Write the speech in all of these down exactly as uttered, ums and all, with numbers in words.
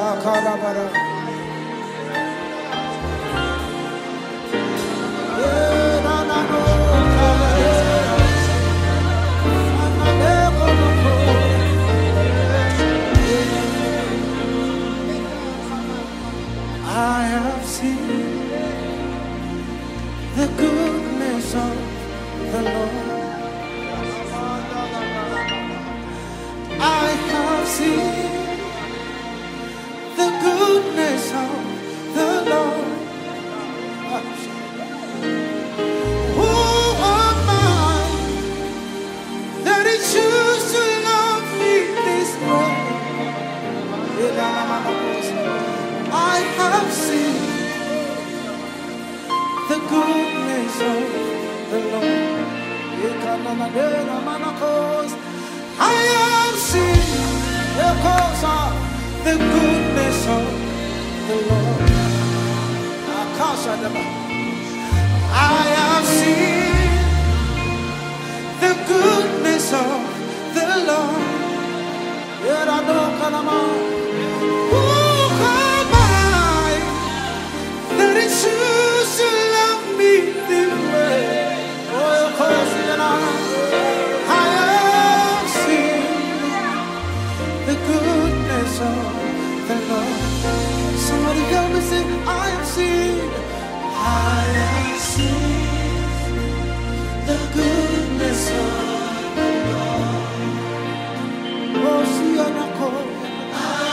I have seen the goodness of the Lord. I have seen the goodness of the Lord. Who am I that He choose to love me this way? I have seen the goodness of the Lord. I have seen the goodness of the Lord. I have seen the goodness of the Lord. Who am I that He choose to love me this way? Oh, of course, you know, I have seen the goodness of the Lord. Somebody help me say, I have seen, I have seen the goodness of the Lord. Oh, see, I know.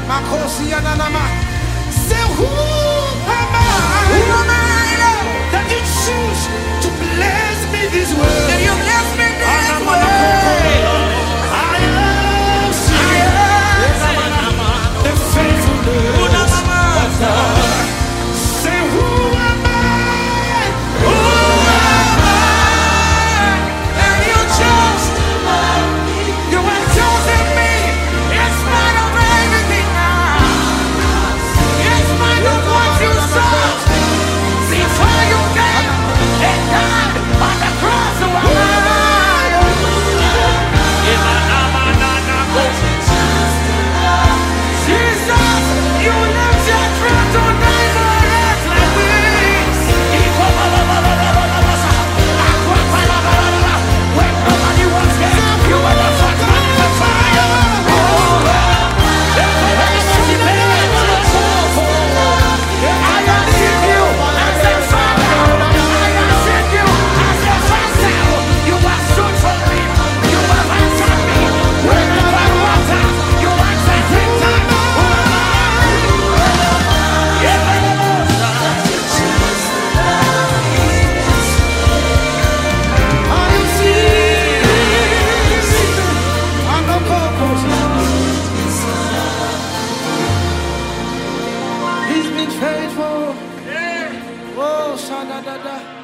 Makosi Yananama. Say, who am I? Who am I, Lord? That you choose to bless me this way. That you bless me this way. I am seeing the faithfulness of God. Say, who am I? Who am I? And you chose to love me. You have chosen me in spite of everything now. In spite of what you saw. Before you came and died on the cross of our lives. Jesus, you left your throne to die for us like this. When nobody was there, you were the first man in the fire. I receive you as a father. I receive you as a father. You are stood for me. You have answered me. Whenever I water, you answer every time. He's been faithful. Oh, shada da da.